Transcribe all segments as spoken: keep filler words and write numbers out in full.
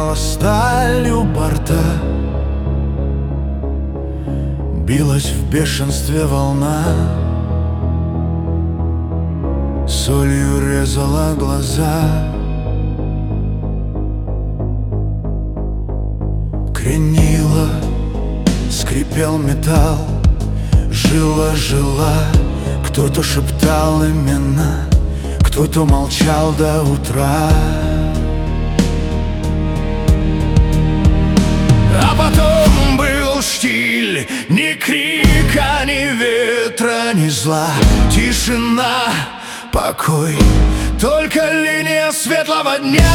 Звенела сталью борта, билась в бешенстве волна, солью резала глаза. Кренила, скрипел металл, жила-жила. Кто-то шептал имена, кто-то молчал до утра. А потом был штиль, ни крика, ни ветра, ни зла. Тишина, покой, только линия светлого дня.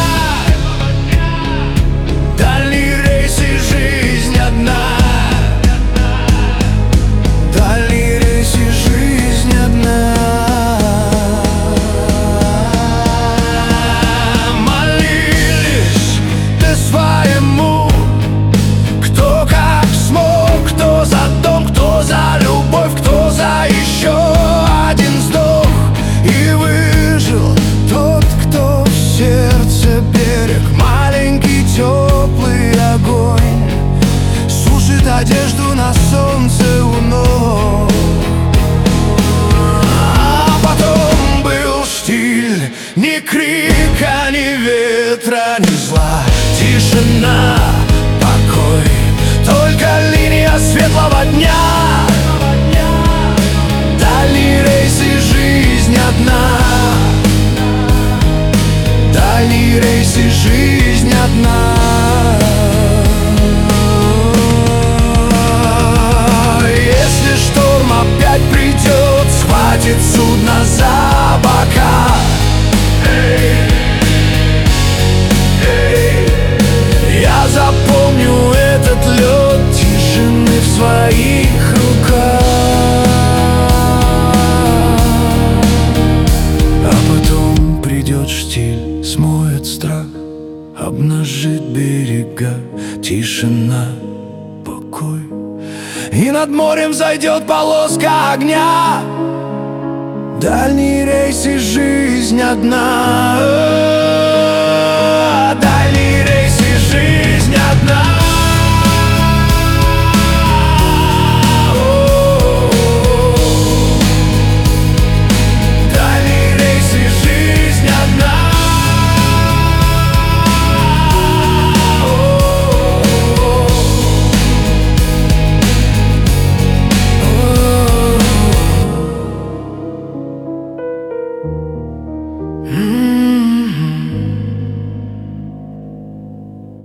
Дальний рейс и жизнь одна. Дальний рейс и жизнь одна. Молились ты своему, кто как смог, кто за дом, кто за любовь, кто за еще один вздох. И выжил тот, кто в сердце берег, маленький теплый огонь, сушит одежду на солнце у ног. А потом был штиль, ни крика, ни ветра, ни зла. Тишина, покой, только линия светлого дня. Дальний рейс и жизнь одна. Дальний рейс и жизнь одна. Если шторм опять придет, схватит судно за бока. Эй, эй, я запомню этот лед тишины в своих руках. А потом придет штиль, смоет страх, обнажит берега. Тишина, покой, и над морем зайдет полоска огня. Дальний рейс и жизнь одна.